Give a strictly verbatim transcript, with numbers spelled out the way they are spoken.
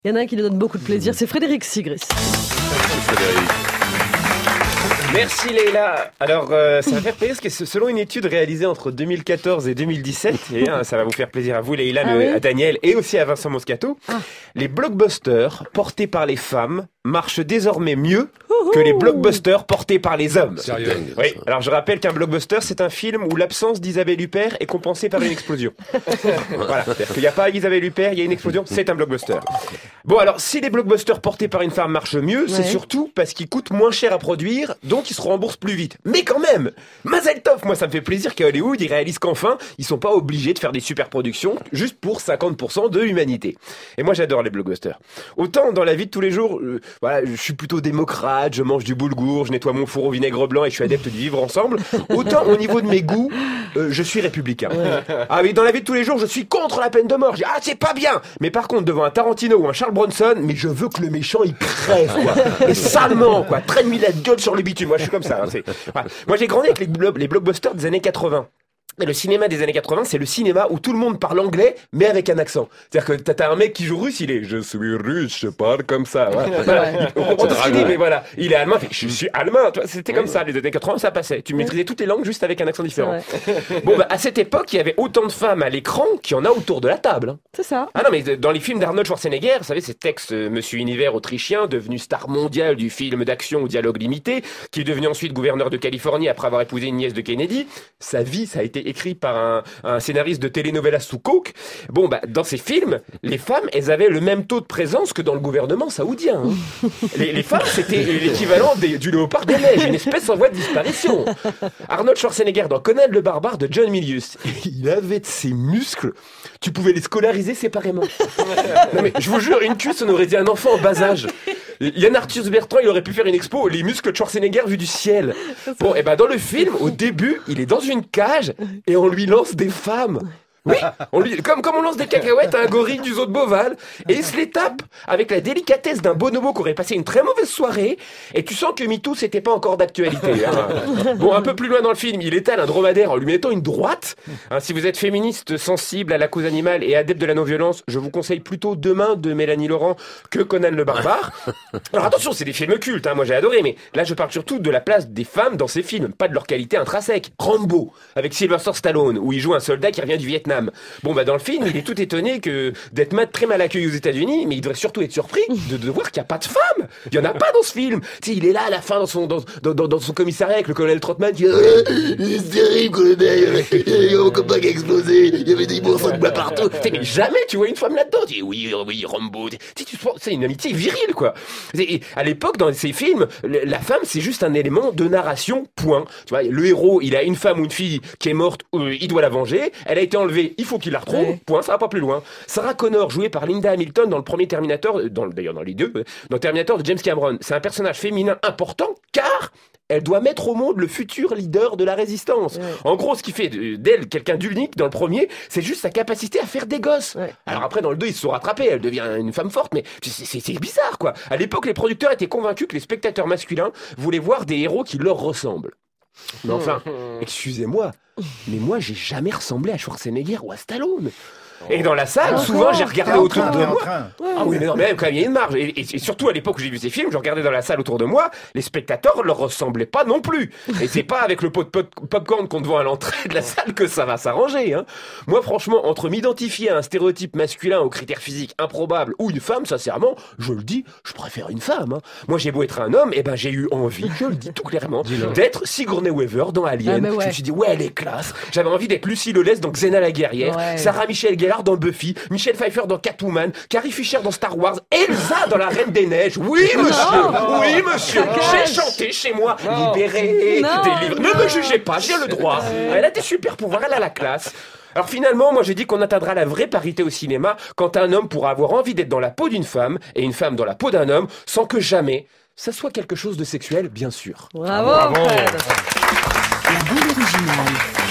Il y en a un qui nous donne beaucoup de plaisir, c'est Frédéric Sigris. Merci Frédéric. Merci Leïla. Alors euh, ça va faire plaisir parce que selon une étude réalisée entre deux mille quatorze et deux mille dix-sept, et hein, ça va vous faire plaisir à vous Leïla, ah mais oui à Daniel et aussi à Vincent Moscato, ah. les blockbusters portés par les femmes marchent désormais mieux que les blockbusters portés par les hommes. Sérieux ? Oui. Alors je rappelle qu'un blockbuster c'est un film où l'absence d'Isabelle Huppert est compensée par une explosion. Voilà. C'est-à-dire qu'il n'y a pas Isabelle Huppert, il y a une explosion, c'est un blockbuster. Bon alors si les blockbusters portés par une femme marchent mieux, c'est ouais. surtout parce qu'ils coûtent moins cher à produire, donc ils se remboursent plus vite. Mais quand même, Mazel Tov, moi ça me fait plaisir qu'à Hollywood ils réalisent qu'enfin ils sont pas obligés de faire des super productions juste pour cinquante pour cent de humanité. Et moi j'adore les blockbusters. Autant dans la vie de tous les jours, euh, voilà, je suis plutôt démocrate, je mange du boulgour, je nettoie mon four au vinaigre blanc et je suis adepte du vivre ensemble. Autant au niveau de mes goûts, euh, je suis républicain. Ouais. Ah oui, dans la vie de tous les jours, je suis contre la peine de mort. Je dis, ah c'est pas bien. Mais par contre, devant un Tarantino ou un Charles Bronson, mais je veux que le méchant il crève, quoi. Et salement, quoi. Traîne-lui la gueule sur le bitume. Moi je suis comme ça. Hein, c'est... Voilà. Moi j'ai grandi avec les, blo- les blockbusters des années quatre-vingts. Et le cinéma des années quatre-vingts, c'est le cinéma où tout le monde parle anglais, mais avec un accent. C'est-à-dire que t'as, t'as un mec qui joue russe, il est « Je suis russe, je parle comme ça. » Voilà. Voilà. On comprend tout ce qu'il dit, mais voilà. Il est allemand, il fait « Je suis allemand. » C'était comme ça, les années quatre-vingts, ça passait. Tu maîtrisais toutes les langues juste avec un accent différent. Bon, bah, à cette époque, il y avait autant de femmes à l'écran qu'il y en a autour de la table. Hein. C'est ça. Ah non, mais dans les films d'Arnold Schwarzenegger, vous savez, cet ex-monsieur univers autrichien, devenu star mondial du film d'action au dialogue limité, qui est devenu ensuite gouverneur de Californie après avoir épousé une nièce de Kennedy, sa vie, ça a été écrit par un un scénariste de telenovela sous coke. Bon, bah, dans ces films, les femmes, elles avaient le même taux de présence que dans le gouvernement saoudien. Hein. Les, les femmes, c'était l'équivalent des, du léopard des neiges, une espèce en voie de disparition. Arnold Schwarzenegger dans Conan le barbare de John Milius, il avait de ses muscles, tu pouvais les scolariser séparément. Non mais, je vous jure, une cuisse, on aurait dit un enfant en bas âge. Yann Arthus Bertrand, il aurait pu faire une expo, les muscles de Schwarzenegger vus du ciel. Bon, et ben dans le film, au début, il est dans une cage et on lui lance des femmes. Oui, on lui, comme, comme on lance des cacahuètes à un gorille du zoo de Beauval, et il se les tape avec la délicatesse d'un bonobo qui aurait passé une très mauvaise soirée, et tu sens que MeToo c'était pas encore d'actualité. Hein. Bon, un peu plus loin dans le film, il étale un dromadaire en lui mettant une droite. Hein, si vous êtes féministe, sensible à la cause animale et adepte de la non-violence, je vous conseille plutôt Demain de Mélanie Laurent que Conan le barbare. Alors attention, c'est des films cultes, hein, moi j'ai adoré, mais là je parle surtout de la place des femmes dans ces films, pas de leur qualité intrinsèque. Rambo, avec Sylvester Stallone, où il joue un soldat qui revient du Vietnam. Bon, bah, dans le film, il est tout étonné que d'être mal, très mal accueilli aux États-Unis, mais il devrait surtout être surpris de, de voir qu'il n'y a pas de femmes. Il n'y en a pas dans ce film. Tu sais, il est là à la fin dans son, dans, dans, dans, dans son commissariat avec le colonel Trotman qui dit euh, c'est terrible, colonel. Il y a mon copain qui a explosé. Il y avait des morceaux de bois partout. Tu sais, mais jamais tu vois une femme là-dedans. Tu dis oui, oui, Rambo. Tu sais, tu penses, c'est une amitié virile, quoi. Et à l'époque, dans ces films, la femme, c'est juste un élément de narration, point. Tu vois, le héros, il a une femme ou une fille qui est morte, euh, il doit la venger. Elle a été enlevée. Il faut qu'il la retrouve, ouais. Point, ça va pas plus loin. Sarah Connor, jouée par Linda Hamilton dans le premier Terminator, dans, d'ailleurs dans les deux, dans Terminator de James Cameron, c'est un personnage féminin important car elle doit mettre au monde le futur leader de la résistance. Ouais. En gros, ce qui fait d'elle quelqu'un d'unique dans le premier, c'est juste sa capacité à faire des gosses. Ouais. Alors après, dans le deux, ils se sont rattrapés, elle devient une femme forte, mais c'est, c'est, c'est bizarre, quoi. À l'époque, les producteurs étaient convaincus que les spectateurs masculins voulaient voir des héros qui leur ressemblent. Mais enfin, excusez-moi, mais moi j'ai jamais ressemblé à Schwarzenegger ou à Stallone. Et dans la salle, oh, souvent, j'ai regardé autour train, de moi. Ah oui, mais non, mais même quand même, il y a une marge. Et, et, et surtout, à l'époque où j'ai vu ces films, je regardais dans la salle autour de moi, les spectateurs leur ressemblaient pas non plus. Et c'est pas avec le pot de popcorn qu'on te vend à l'entrée de la salle que ça va s'arranger, hein. Moi, franchement, entre m'identifier à un stéréotype masculin aux critères physiques improbables ou une femme, sincèrement, je le dis, je préfère une femme, hein. Moi, j'ai beau être un homme, et ben, j'ai eu envie, je le dis tout clairement, d'être Sigourney Weaver dans Alien. Ah, ouais. Je me suis dit, ouais, elle est classe. J'avais envie d'être Lucy Lawless dans Xena la guerrière, ouais. Sarah Michelle Gellar dans Buffy, Michelle Pfeiffer dans Catwoman, Carrie Fisher dans Star Wars, Elsa dans La Reine des Neiges. Oui, monsieur, non. Oui, monsieur. J'ai chanté chez moi, libéré, délivré. Ne me jugez pas, j'ai le droit. Elle a des super pouvoirs, elle a la classe. Alors finalement, moi j'ai dit qu'on atteindra la vraie parité au cinéma quand un homme pourra avoir envie d'être dans la peau d'une femme et une femme dans la peau d'un homme, sans que jamais ça soit quelque chose de sexuel, bien sûr. Bravo, Bravo. La bande originale.